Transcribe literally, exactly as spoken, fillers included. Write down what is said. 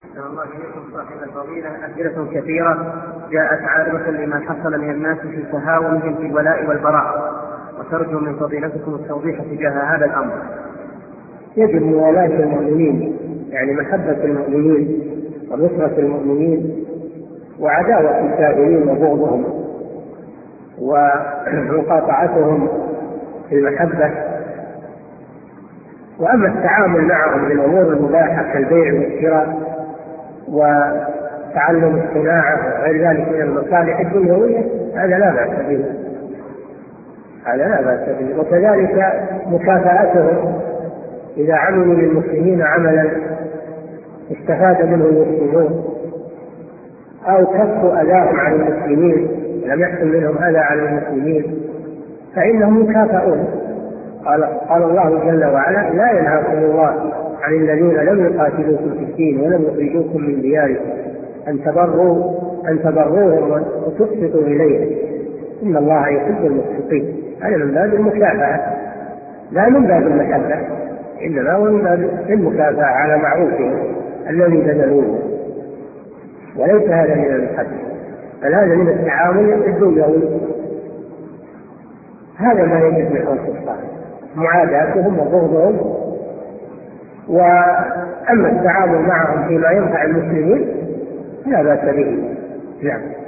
الله إليكم صاحب الفضيلة، أسئلة كثيرة جاءت عارضة لما حصل من الناس في تهاونهم في الولاء والبراء، وترجو من فضيلتكم التوضيح تجاه هذا الأمر. يجب موالاة المؤمنين، يعني محبة المؤمنين ونصرة المؤمنين وعداوة الكافرين وبغضهم ومقاطعتهم في المحبة. وأما التعامل معهم بالأمور المباحة كالبيع والشراء وتعلم الصناعة وغير ذلك من المصالح الدنيوية هذا لا بأس به، هذا لا بأس به. وكذلك مكافأتهم إذا عملوا للمسلمين عملا استفاد منه المسلمون أو كفوا أذاهم عن المسلمين لم يحصل منهم أذى عن المسلمين فإنهم مكافئون. قال, قال الله جل وعلا: لا ينهاكم الله عن الذين لم يقاتلوكم في الدين ولم يخرجوكم من دياركم أن تبروا أن تبروهم وتقسطوا إليهم إن الله يحب المقسطين. هذا من باب المكافأة لا من باب المحبة، إنما هو من باب المكافأة على معروفهم الذي بذلوه، وليس هذا من المحبة، بل هذا من التعامل الدنيوي. هذا ما يجب من الكفار، معاداتهم وبغضهم. وأما التعامل معهم فيما ينفع المسلمين لا بأس به. نعم.